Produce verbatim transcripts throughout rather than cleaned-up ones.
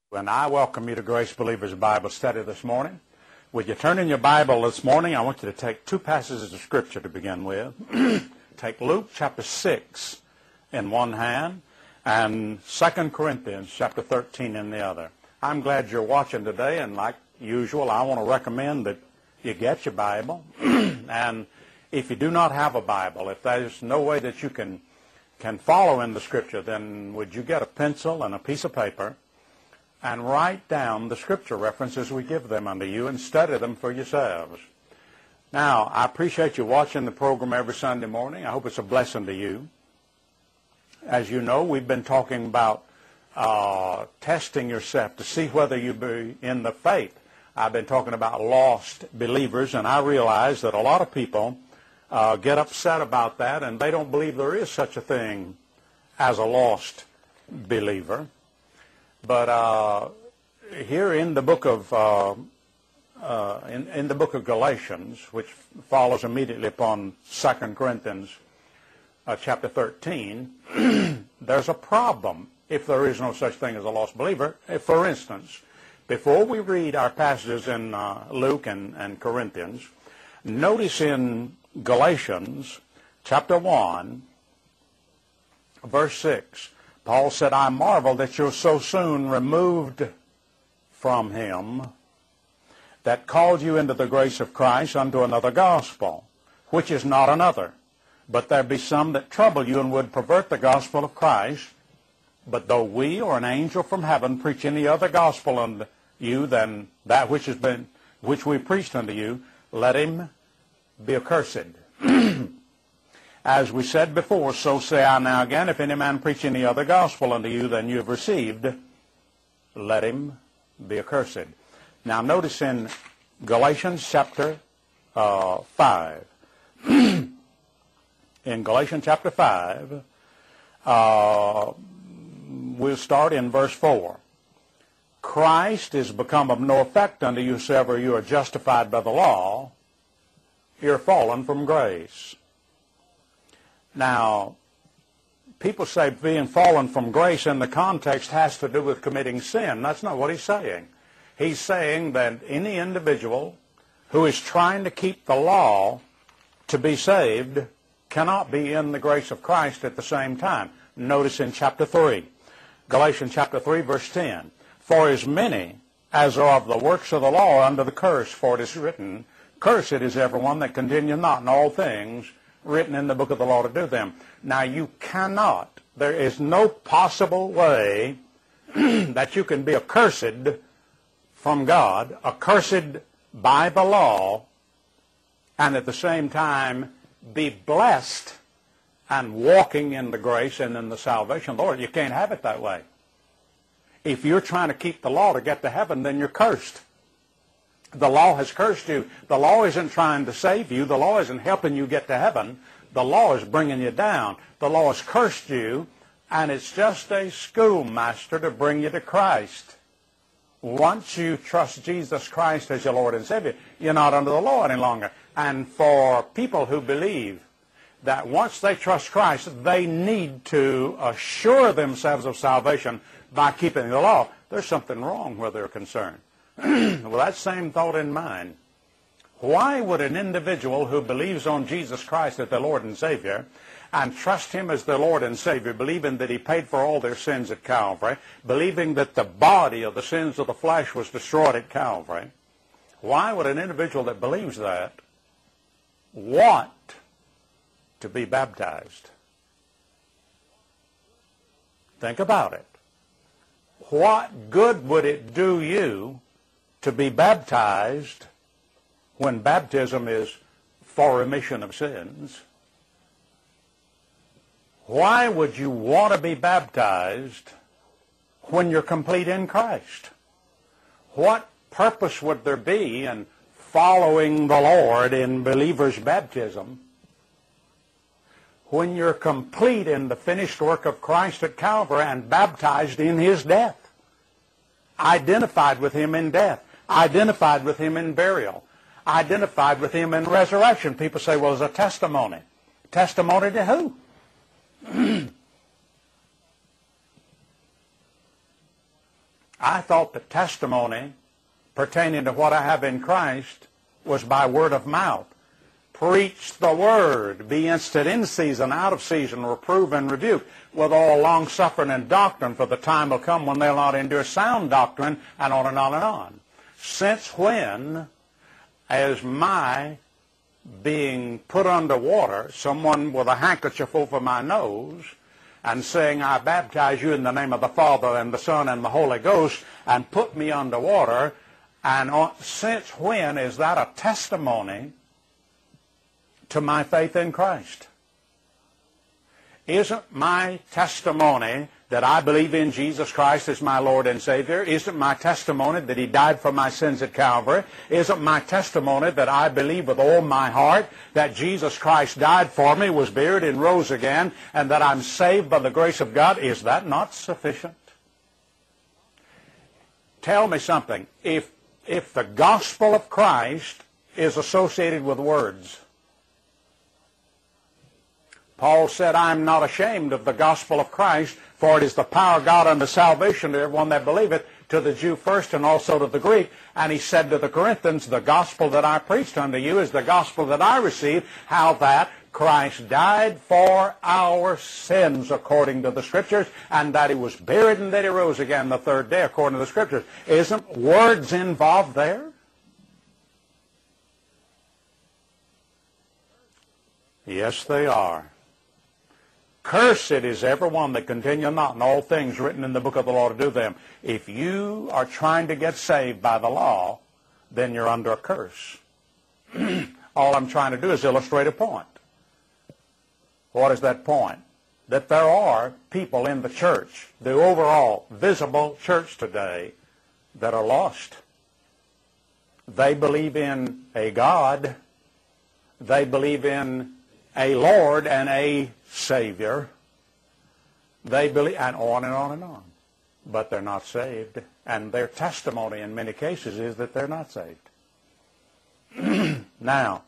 And I welcome you to Grace Believers Bible Study this morning. Would you turn in your Bible this morning? I want you to take two passages of Scripture to begin with. Take Luke chapter six in one hand and Second Corinthians chapter thirteen in the other. I'm glad you're watching today, and like usual, I want to recommend that you get your Bible. And if you do not have a Bible, if there's no way that you can, can follow in the Scripture, then would you get a pencil and a piece of paper and write down the Scripture references we give them unto you and study them for yourselves. Now, I appreciate you watching the program every Sunday morning. I hope it's a blessing to you. As you know, we've been talking about uh, testing yourself to see whether you be in the faith. I've been talking about lost believers, and I realize that a lot of people uh, get upset about that, and they don't believe there is such a thing as a lost believer. But uh, here in the book of uh, uh, in, in the book of Galatians, which follows immediately upon Second Corinthians uh, chapter thirteen, there's a problem if there is no such thing as a lost believer. For instance, before we read our passages in uh, Luke and, and Corinthians, notice in Galatians chapter one, verse six. Paul said, I marvel that you're so soon removed from him that called you into the grace of Christ unto another gospel, which is not another. But there be some that trouble you and would pervert the gospel of Christ. But though we or an angel from heaven preach any other gospel unto you than that which has been, which we preached unto you, let him be accursed. As we said before, so say I now again, if any man preach any other gospel unto you than you have received, let him be accursed. Now notice in Galatians chapter uh, five. In Galatians chapter five, uh, we'll start in verse four. Christ is become of no effect unto you, sever you are justified by the law, you're fallen from grace. Now, people say being fallen from grace in the context has to do with committing sin. That's not what he's saying. He's saying that any individual who is trying to keep the law to be saved cannot be in the grace of Christ at the same time. Notice in chapter three, Galatians chapter three, verse ten. For as many as are of the works of the law are under the curse, for it is written, Cursed is everyone that continueth not in all things written in the book of the law to do them. Now you cannot, there is no possible way that you can be accursed from God, accursed by the law, and at the same time be blessed and walking in the grace and in the salvation of the Lord. You can't have it that way. If you're trying to keep the law to get to heaven, then you're cursed. The law has cursed you. The law isn't trying to save you. The law isn't helping you get to heaven. The law is bringing you down. The law has cursed you, and it's just a schoolmaster to bring you to Christ. Once you trust Jesus Christ as your Lord and Savior, you're not under the law any longer. And for people who believe that once they trust Christ, they need to assure themselves of salvation by keeping the law, there's something wrong where they're concerned. With that same thought in mind, why would an individual who believes on Jesus Christ as their Lord and Savior and trust him as their Lord and Savior, believing that he paid for all their sins at Calvary, believing that the body of the sins of the flesh was destroyed at Calvary, why would an individual that believes that want to be baptized? Think about it. What good would it do you to be baptized when baptism is for remission of sins? Why would you want to be baptized when you're complete in Christ? What purpose would there be in following the Lord in believer's baptism when you're complete in the finished work of Christ at Calvary and baptized in his death, identified with him in death, identified with him in burial, identified with him in resurrection? People say, well, it's a testimony. Testimony to who? I thought the testimony pertaining to what I have in Christ was by word of mouth. Preach the word. Be instant in season, out of season, reprove and rebuke with all long-suffering and doctrine, for the time will come when they'll not endure sound doctrine, and on and on and on. Since when, as my being put under water, someone with a handkerchief over my nose, and saying, I baptize you in the name of the Father and the Son and the Holy Ghost, and put me under water, and on, since when is that a testimony to my faith in Christ? Isn't my testimony that I believe in Jesus Christ as my Lord and Savior? Isn't my testimony that He died for my sins at Calvary? Isn't my testimony that I believe with all my heart that Jesus Christ died for me, was buried, and rose again, and that I'm saved by the grace of God? Is that not sufficient? Tell me something. If, if the gospel of Christ is associated with words, Paul said, I am not ashamed of the gospel of Christ, for it is the power of God unto salvation to everyone that believeth, to the Jew first and also to the Greek. And he said to the Corinthians, the gospel that I preached unto you is the gospel that I received, how that Christ died for our sins according to the Scriptures, and that He was buried and that He rose again the third day according to the Scriptures. Isn't words involved there? Yes, they are. Cursed is everyone that continueth not in all things written in the book of the law to do them. If you are trying to get saved by the law, then you're under a curse. All I'm trying to do is illustrate a point. What is that point? That there are people in the church, the overall visible church today, that are lost. They believe in a God. They believe in a Lord and a Savior. They believe, and on and on and on. But they're not saved. And their testimony in many cases is that they're not saved. Now,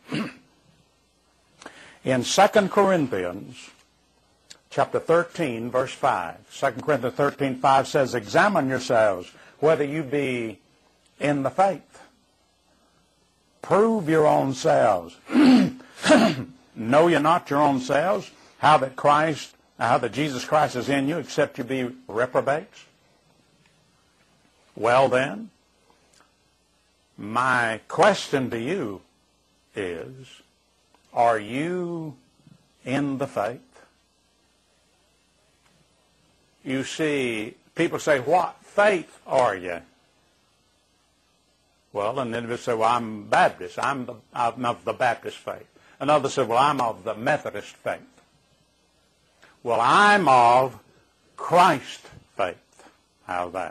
in Second Corinthians chapter thirteen, verse five, Second Corinthians thirteen, five says, examine yourselves whether you be in the faith. Prove your own selves. Know ye not your own selves, how that Christ, how that Jesus Christ is in you, except you be reprobates? Well then, my question to you is, are you in the faith? You see, people say, what faith are you? Well, and then they say, well, I'm Baptist. I'm, the, I'm of the Baptist faith. Another said, well, I'm of the Methodist faith. Well, I'm of Christ faith. How's that?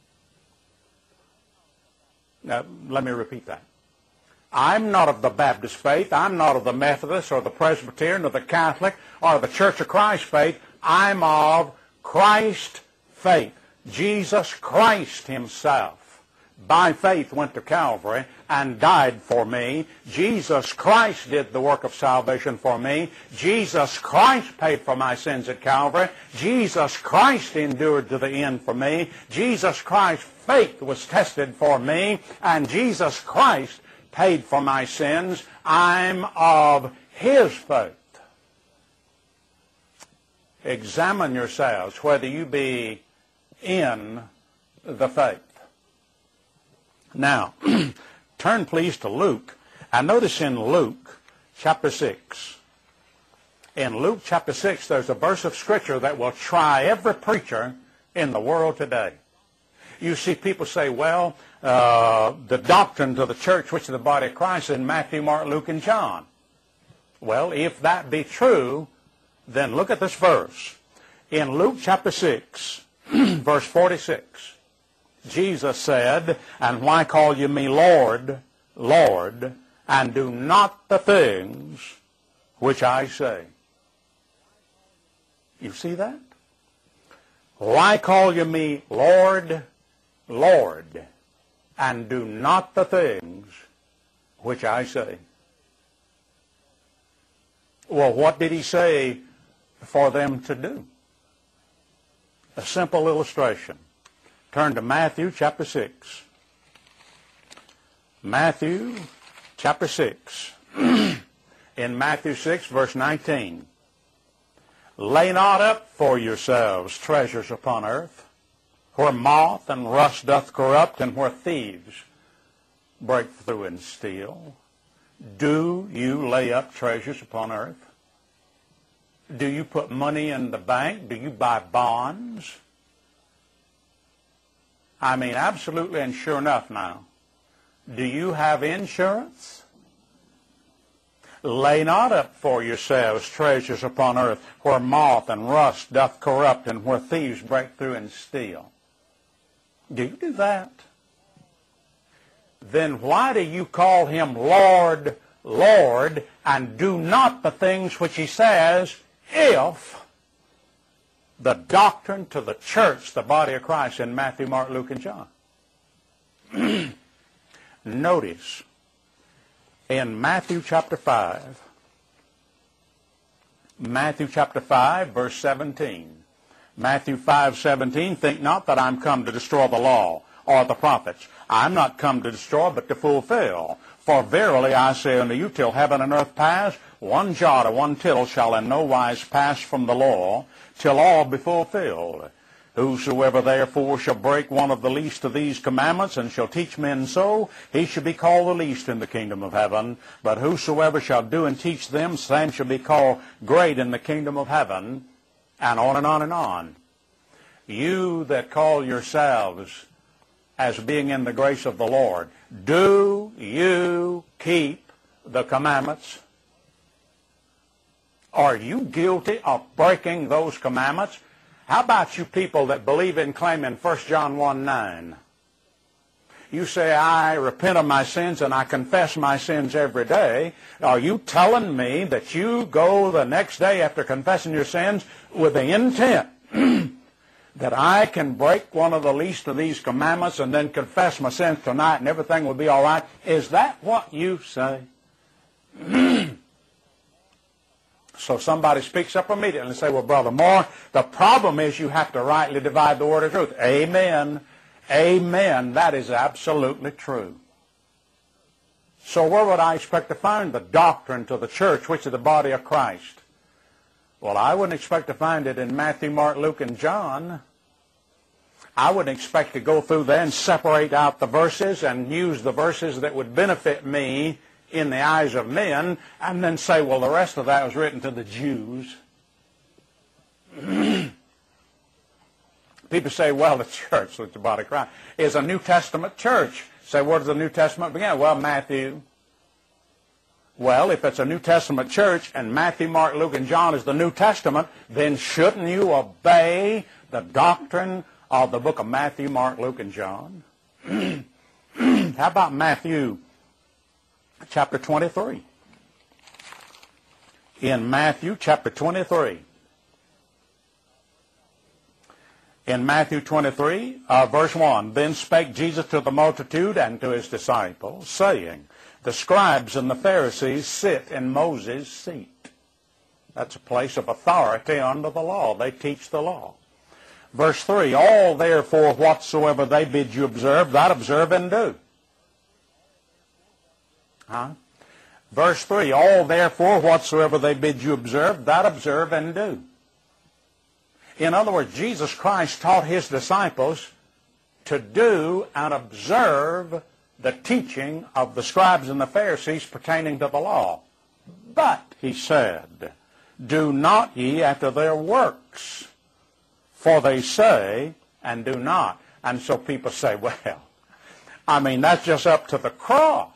Now, let me repeat that. I'm not of the Baptist faith. I'm not of the Methodist or the Presbyterian or the Catholic or the Church of Christ faith. I'm of Christ faith. Jesus Christ Himself, by faith, went to Calvary and died for me. Jesus Christ did the work of salvation for me. Jesus Christ paid for my sins at Calvary. Jesus Christ endured to the end for me. Jesus Christ's faith was tested for me. And Jesus Christ paid for my sins. I'm of His faith. Examine yourselves whether you be in the faith. Now, turn please to Luke, and notice in Luke chapter six. In Luke chapter six, there's a verse of Scripture that will try every preacher in the world today. You see people say, well, uh, the doctrine to the church, which is the body of Christ, is in Matthew, Mark, Luke, and John. Well, if that be true, then look at this verse. In Luke chapter six, verse forty-six. Jesus said, and why call you me Lord, Lord, and do not the things which I say? You see that? Why call you me Lord, Lord, and do not the things which I say? Well, what did He say for them to do? A simple illustration. Turn to Matthew chapter six. Matthew chapter six. In Matthew six, verse nineteen. Lay not up for yourselves treasures upon earth, where moth and rust doth corrupt, and where thieves break through and steal. Do you lay up treasures upon earth? Do you put money in the bank? Do you buy bonds? I mean, absolutely and sure enough now. Do you have insurance? Lay not up for yourselves treasures upon earth, where moth and rust doth corrupt, and where thieves break through and steal. Do you do that? Then why do you call him Lord, Lord, and do not the things which he says, if the doctrine to the church, the body of Christ, in Matthew, Mark, Luke, and John? Notice, in Matthew chapter five, Matthew chapter five, verse seventeen. Matthew five, seventeen, think not that I'm come to destroy the law or the prophets. I'm not come to destroy, but to fulfill. For verily I say unto you, till heaven and earth pass, one jot or one tittle shall in no wise pass from the law, till all be fulfilled. Whosoever therefore shall break one of the least of these commandments, and shall teach men so, he shall be called the least in the kingdom of heaven. But whosoever shall do and teach them, same shall be called great in the kingdom of heaven. And on and on and on. You that call yourselves as being in the grace of the Lord, do you keep the commandments? Are you guilty of breaking those commandments? How about you people that believe in claiming First John one nine? You say, I repent of my sins and I confess my sins every day. Are you telling me that you go the next day after confessing your sins with the intent that I can break one of the least of these commandments and then confess my sins tonight and everything will be all right? Is that what you say? So somebody speaks up immediately and say, well, Brother Moore, the problem is you have to rightly divide the word of truth. Amen. Amen. That is absolutely true. So where would I expect to find the doctrine to the church, which is the body of Christ? Well, I wouldn't expect to find it in Matthew, Mark, Luke, and John. I wouldn't expect to go through there and separate out the verses and use the verses that would benefit me in the eyes of men, and then say, well, the rest of that was written to the Jews. People say, well, the church, which is the body of Christ, is a New Testament church. Say, where does the New Testament begin? Well, Matthew. Well, if it's a New Testament church and Matthew, Mark, Luke, and John is the New Testament, then shouldn't you obey the doctrine of the book of Matthew, Mark, Luke, and John? How about Matthew chapter twenty-three? In Matthew chapter twenty-three. In Matthew twenty-three, uh, verse one, then spake Jesus to the multitude and to his disciples, saying, the scribes and the Pharisees sit in Moses' seat. That's a place of authority under the law. They teach the law. Verse three, all therefore whatsoever they bid you observe, that observe and do. Huh? Verse three, all therefore whatsoever they bid you observe, that observe and do. In other words, Jesus Christ taught his disciples to do and observe the teaching of the scribes and the Pharisees pertaining to the law. But, he said, do not ye after their works, for they say and do not. And so people say, well, I mean, that's just up to the cross.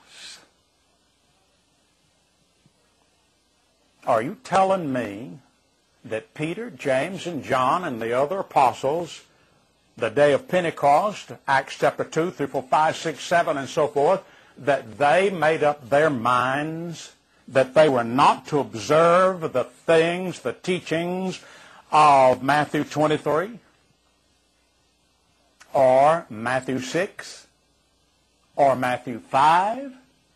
Are you telling me that Peter, James, and John and the other apostles, the day of Pentecost, Acts chapter two, three, four, five, six, seven, and so forth, that they made up their minds that they were not to observe the things, the teachings of Matthew twenty-three, or Matthew six, or Matthew five?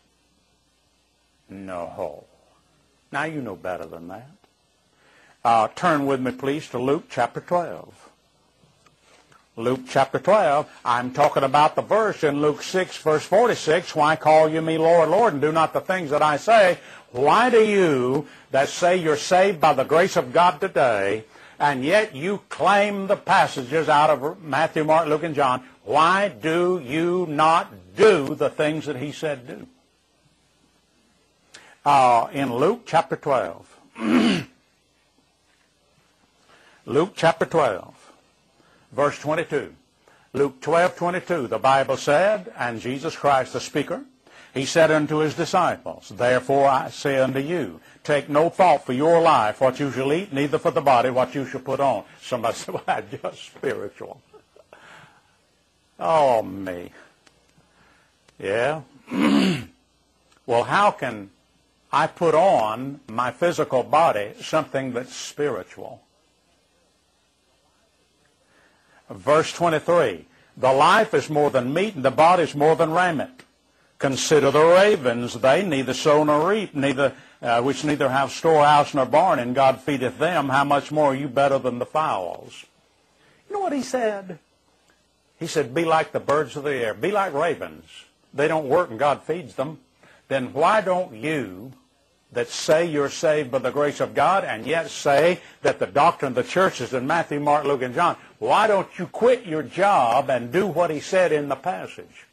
No. Now you know better than that. Uh, turn with me, please, to Luke chapter twelve. Luke chapter twelve. I'm talking about the verse in Luke six, verse forty-six. Why call you me Lord, Lord, and do not the things that I say? Why do you that say you're saved by the grace of God today, and yet you claim the passages out of Matthew, Mark, Luke, and John? Why do you not do the things that he said do? Uh, in Luke chapter twelve. Luke chapter twelve, verse twenty-two. Luke twelve, twenty-two, the Bible said, and Jesus Christ the speaker, he said unto his disciples, therefore I say unto you, take no thought for your life, what you shall eat, neither for the body, what you shall put on. Somebody said, well, that's just spiritual. Oh, me. Yeah? Well, how can I put on my physical body something that's spiritual? Verse twenty-three, the life is more than meat, and the body is more than raiment. Consider the ravens, they neither sow nor reap, neither uh, which neither have storehouse nor barn, and God feedeth them. How much more are you better than the fowls? You know what he said? He said, be like the birds of the air. Be like ravens. They don't work and God feeds them. Then why don't you that say you're saved by the grace of God and yet say that the doctrine of the church is in Matthew, Mark, Luke, and John, why don't you quit your job and do what he said in the passage?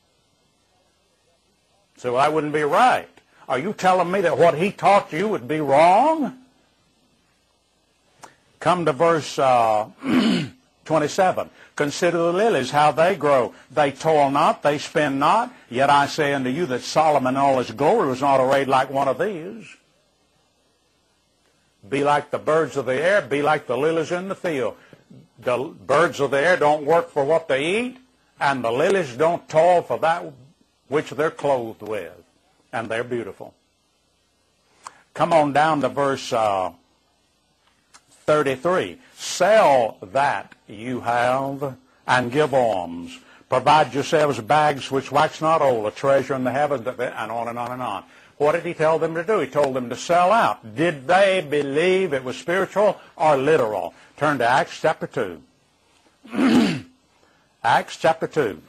So that wouldn't be right. Are you telling me that what he taught you would be wrong? Come to verse uh, twenty-seven. Consider the lilies, how they grow. They toil not, they spin not. Yet I say unto you that Solomon in all his glory was not arrayed like one of these. Be like the birds of the air. Be like the lilies in the field. The birds of the air don't work for what they eat, and the lilies don't toil for that which they're clothed with. And they're beautiful. Come on down to verse uh, thirty-three. Sell that you have and give alms. Provide yourselves bags which wax not old, a treasure in the heavens, and on and on and on. What did he tell them to do? He told them to sell out. Did they believe it was spiritual or literal? Turn to Acts chapter two. Acts chapter two.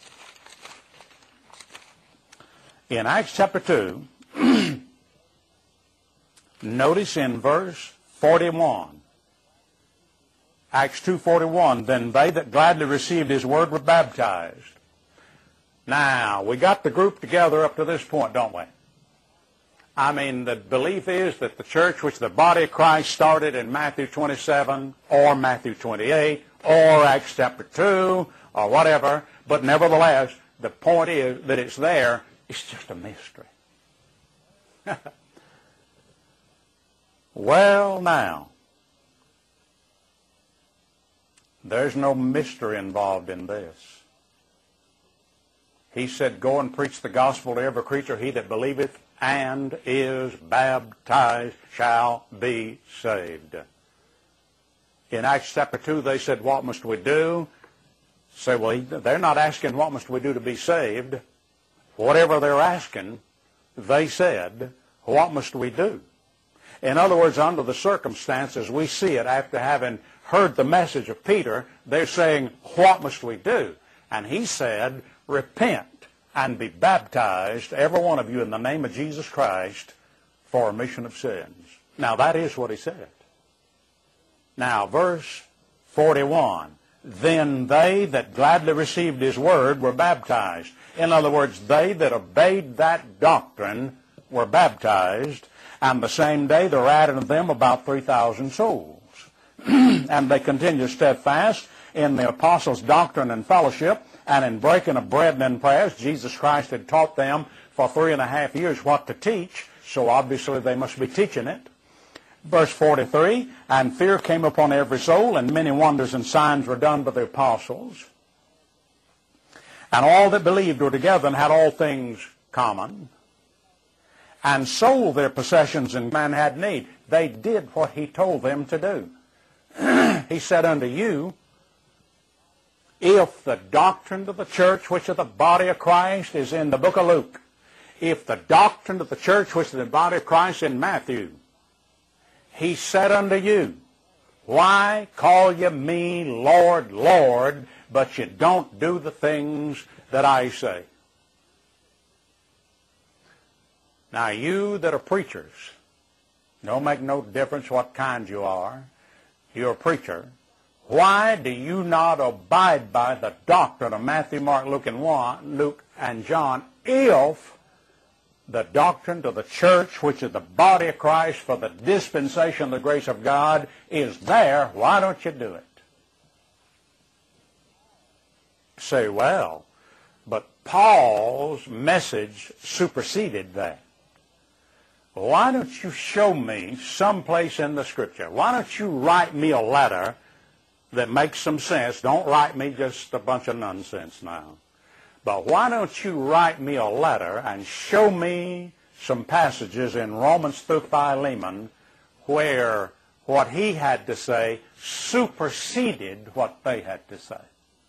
In Acts chapter two, notice in verse forty-one. Acts two forty-one, then they that gladly received his word were baptized. Now, we got the group together up to this point, don't we? I mean, the belief is that the church, which the body of Christ started in Matthew twenty-seven or Matthew twenty-eight or Acts chapter two or whatever, but nevertheless, the point is that it's there. It's just a mystery. Well, now, there's no mystery involved in this. He said, go and preach the gospel to every creature. He that believeth and is baptized shall be saved. In Acts chapter two, they said, what must we do? Say, well, they're not asking what must we do to be saved. Whatever they're asking, they said, what must we do? In other words, under the circumstances, we see it after having heard the message of Peter, they're saying, what must we do? And he said, repent and be baptized, every one of you, in the name of Jesus Christ for remission of sins. Now, that is what he said. Now, verse forty-one, then they that gladly received his word were baptized. In other words, they that obeyed that doctrine were baptized, and the same day there were added to them about three thousand souls. And they continued steadfast in the apostles' doctrine and fellowship, and in breaking of bread and in prayers. Jesus Christ had taught them for three and a half years what to teach, so obviously they must be teaching it. Verse forty-three, and fear came upon every soul, and many wonders and signs were done by the apostles. And all that believed were together and had all things common, and sold their possessions and man had need. They did what he told them to do. He said unto you, if the doctrine of the church, which is the body of Christ, is in the book of Luke, if the doctrine of the church, which is the body of Christ, in Matthew, he said unto you, why call ye me Lord, Lord, but you don't do the things that I say. Now, you that are preachers, don't make no difference what kind you are. You're a preacher. Why do you not abide by the doctrine of Matthew, Mark, Luke, and one, Luke and John if the doctrine to the church, which is the body of Christ for the dispensation of the grace of God, is there? Why don't you do it? Say, well, but Paul's message superseded that. Why don't you show me someplace in the Scripture? Why don't you write me a letter that makes some sense? Don't write me just a bunch of nonsense now. But why don't you write me a letter and show me some passages in Romans through Philemon where what he had to say superseded what they had to say?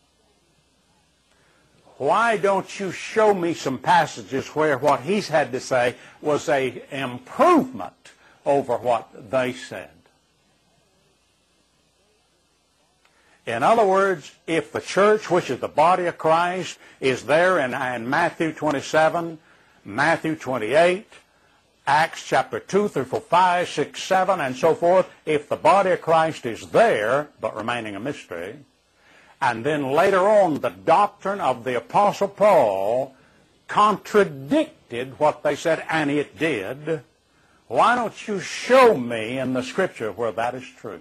Why don't you show me some passages where what he's had to say was an improvement over what they said? In other words, if the church, which is the body of Christ, is there in, in Matthew twenty-seven, Matthew twenty-eight, Acts chapter two through five, six, seven, and so forth, if the body of Christ is there, but remaining a mystery, and then later on the doctrine of the Apostle Paul contradicted what they said, and it did, why don't you show me in the Scripture where that is true?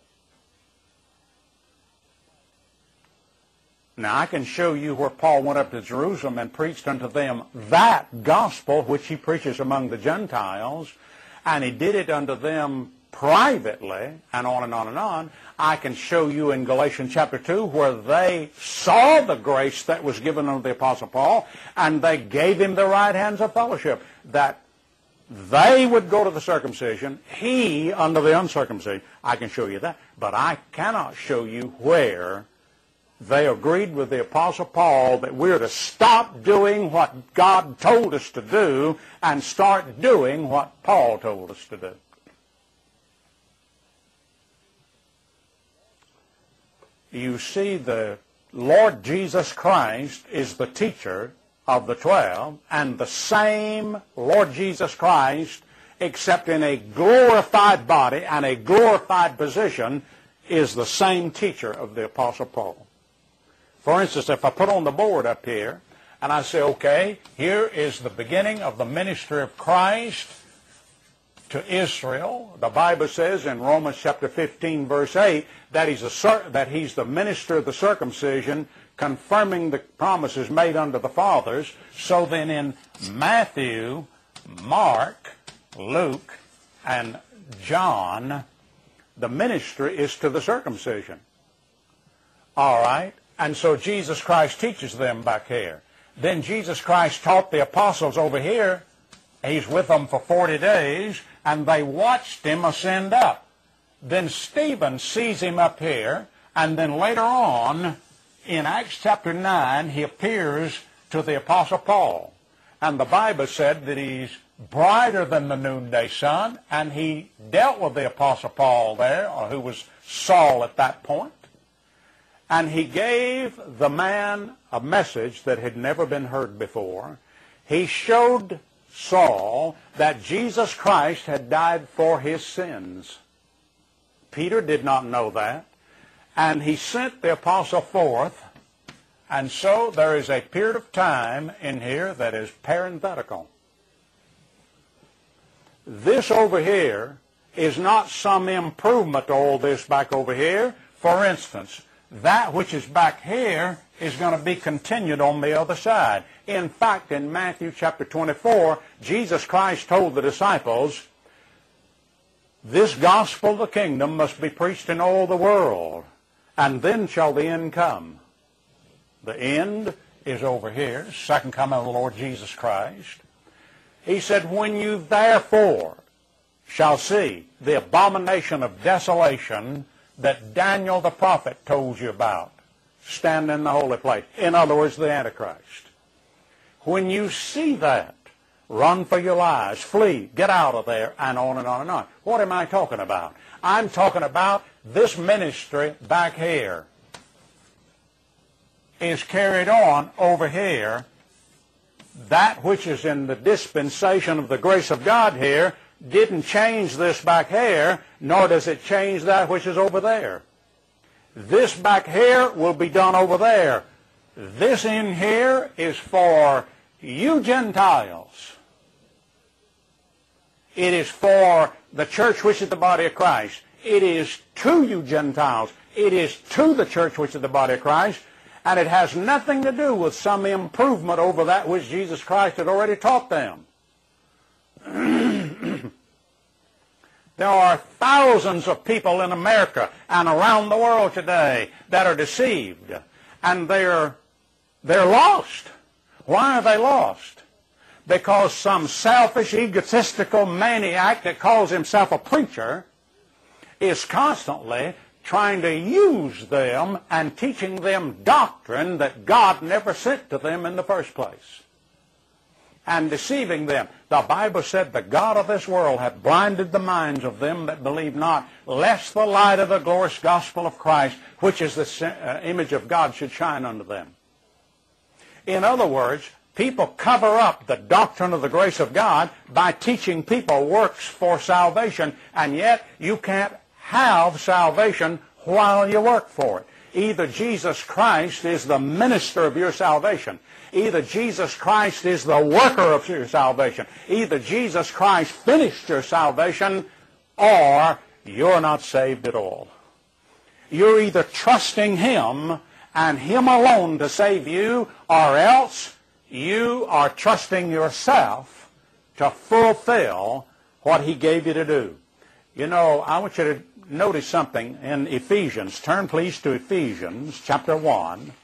Now, I can show you where Paul went up to Jerusalem and preached unto them that gospel which he preaches among the Gentiles, and he did it unto them privately, and on and on and on. I can show you in Galatians chapter two where they saw the grace that was given unto the Apostle Paul, and they gave him the right hands of fellowship, that they would go to the circumcision, he unto the uncircumcision. I can show you that, but I cannot show you where they agreed with the Apostle Paul that we're to stop doing what God told us to do and start doing what Paul told us to do. You see, the Lord Jesus Christ is the teacher of the twelve, and the same Lord Jesus Christ, except in a glorified body and a glorified position, is the same teacher of the Apostle Paul. For instance, if I put on the board up here, and I say, okay, here is the beginning of the ministry of Christ to Israel. The Bible says in Romans chapter fifteen, verse eight, that he's, a, that he's the minister of the circumcision, confirming the promises made unto the fathers. So then in Matthew, Mark, Luke, and John, the ministry is to the circumcision. All right? And so Jesus Christ teaches them back here. Then Jesus Christ taught the apostles over here. He's with them for forty days, and they watched him ascend up. Then Stephen sees him up here, and then later on, in Acts chapter nine, he appears to the Apostle Paul. And the Bible said that he's brighter than the noonday sun, and he dealt with the Apostle Paul there, or who was Saul at that point. And he gave the man a message that had never been heard before. He showed Saul that Jesus Christ had died for his sins. Peter did not know that. And he sent the apostle forth. And so there is a period of time in here that is parenthetical. This over here is not some improvement to all this back over here. For instance, that which is back here is going to be continued on the other side. In fact, in Matthew chapter twenty-four, Jesus Christ told the disciples, this gospel of the kingdom must be preached in all the world, and then shall the end come. The end is over here, second coming of the Lord Jesus Christ. He said, when you therefore shall see the abomination of desolation that Daniel the prophet told you about, stand in the holy place. In other words, the Antichrist. When you see that, run for your lives, flee, get out of there, and on and on and on. What am I talking about? I'm talking about this ministry back here. is carried on over here. That which is in the dispensation of the grace of God here didn't change this back here, nor does it change that which is over there. This back here will be done over there. This in here is for you Gentiles. It is for the church which is the body of Christ. It is to you Gentiles. It is to the church which is the body of Christ. And it has nothing to do with some improvement over that which Jesus Christ had already taught them. There are thousands of people in America and around the world today that are deceived. And they're, they're lost. Why are they lost? Because some selfish, egotistical maniac that calls himself a preacher is constantly trying to use them and teaching them doctrine that God never sent to them in the first place, and deceiving them. The Bible said, the God of this world hath blinded the minds of them that believe not, lest the light of the glorious gospel of Christ, which is the uh, image of God, should shine unto them. In other words, people cover up the doctrine of the grace of God by teaching people works for salvation, and yet you can't have salvation while you work for it. Either Jesus Christ is the minister of your salvation. Either Jesus Christ is the worker of your salvation. Either Jesus Christ finished your salvation, or you're not saved at all. You're either trusting Him and Him alone to save you, or else you are trusting yourself to fulfill what He gave you to do. You know, I want you to notice something in Ephesians. Turn please to Ephesians chapter one.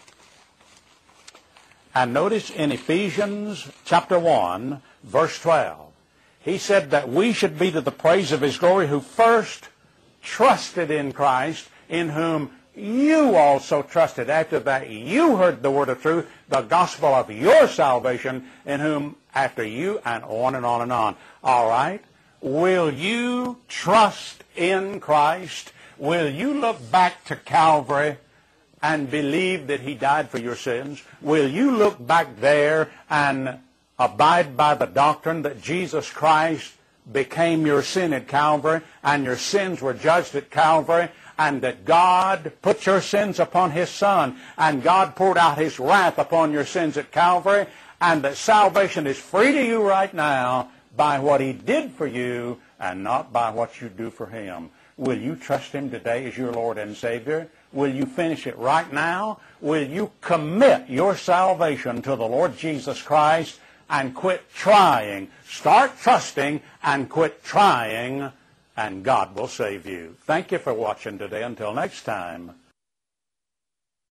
And notice in Ephesians chapter one, verse twelve. He said that we should be to the praise of His glory, who first trusted in Christ, in whom you also trusted. After that you heard the word of truth, the gospel of your salvation, in whom after you, and on and on and on. All right? Will you trust in Christ? Will you look back to Calvary and believe that He died for your sins? Will you look back there and abide by the doctrine that Jesus Christ became your sin at Calvary, and your sins were judged at Calvary, and that God put your sins upon His Son, and God poured out His wrath upon your sins at Calvary, and that salvation is free to you right now by what He did for you and not by what you do for Him? Will you trust Him today as your Lord and Savior? Will you finish it right now? Will you commit your salvation to the Lord Jesus Christ and quit trying? Start trusting and quit trying, and God will save you. Thank you for watching today. Until next time,